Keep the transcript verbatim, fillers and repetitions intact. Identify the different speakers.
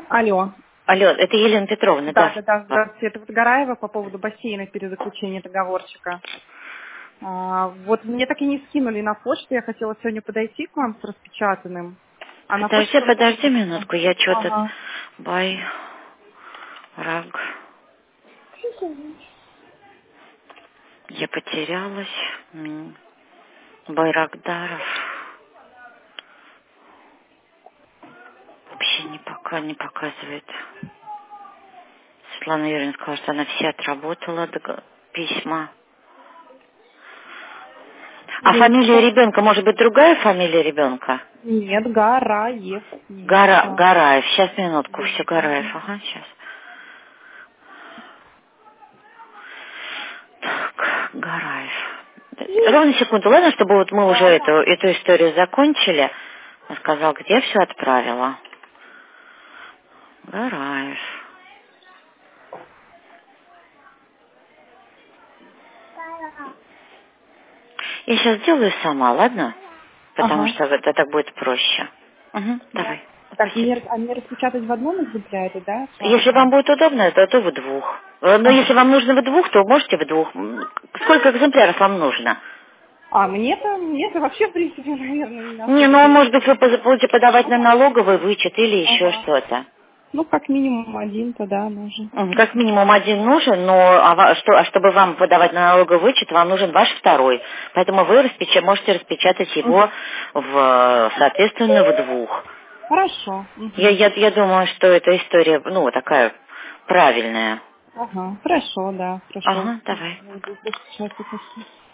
Speaker 1: Алло.
Speaker 2: Алло, это Елена Петровна,
Speaker 1: Да,
Speaker 2: да.
Speaker 1: да, да, здравствуйте. Это вот Гараева по поводу бассейна перед заключением договорчика. А, вот мне так и не скинули на почту. Я хотела сегодня подойти к вам с распечатанным. А на почту
Speaker 2: Подожди,
Speaker 1: только
Speaker 2: подожди
Speaker 1: выписано.
Speaker 2: минутку, я что-то...
Speaker 1: Ага.
Speaker 2: Бай... Раг... Я потерялась. М, Байрагдаров. Вообще не пока не показывает. Светлана Юрьевна сказала, что она все отработала дог- письма. А
Speaker 1: Я не
Speaker 2: фамилия
Speaker 1: поняла.
Speaker 2: ребенка, может быть, другая фамилия ребенка?
Speaker 1: Нет, Гараев. Нет.
Speaker 2: Гара,
Speaker 1: Да.
Speaker 2: Гараев. Сейчас, минутку,
Speaker 1: Да.
Speaker 2: все Гараев. Ага, сейчас. Так, Гараев. Ровно секунду, ладно, чтобы вот мы уже
Speaker 1: Да,
Speaker 2: эту,
Speaker 1: да.
Speaker 2: эту историю закончили. Он сказал, где все отправила. Гараев. Я сейчас сделаю сама, ладно? Потому
Speaker 1: Ага.
Speaker 2: что это так будет проще. Угу,
Speaker 1: Да.
Speaker 2: давай.
Speaker 1: Так,
Speaker 2: Спасибо.
Speaker 1: мне, а мне распечатать в одном экземпляре, да,
Speaker 2: Если вам
Speaker 1: паспорт?
Speaker 2: будет удобно, то, то в двух. Э, Но если
Speaker 1: Ага.
Speaker 2: вам нужно в двух, то можете в двух. М, Сколько экземпляров вам нужно?
Speaker 1: А мне-то, мне-то вообще, в принципе, наверное, не
Speaker 2: Не,
Speaker 1: особо
Speaker 2: ну,
Speaker 1: перед.
Speaker 2: может быть, вы поз- будете подавать на налоговый вычет или еще
Speaker 1: Ага.
Speaker 2: что-то.
Speaker 1: Ну, как минимум один-то, да, нужен.
Speaker 2: М, Как минимум один нужен, но а ва- что, а чтобы вам подавать на налоговый вычет, вам нужен ваш второй. Поэтому вы распеча- можете распечатать его
Speaker 1: Мгм.
Speaker 2: в, соответственно, в двух.
Speaker 1: Хорошо.
Speaker 2: Я,
Speaker 1: Мгм.
Speaker 2: я, я думаю, что эта история, ну, такая правильная.
Speaker 1: Ага. Хорошо, да, хорошо.
Speaker 2: Ага, давай.
Speaker 1: Буду распечатать.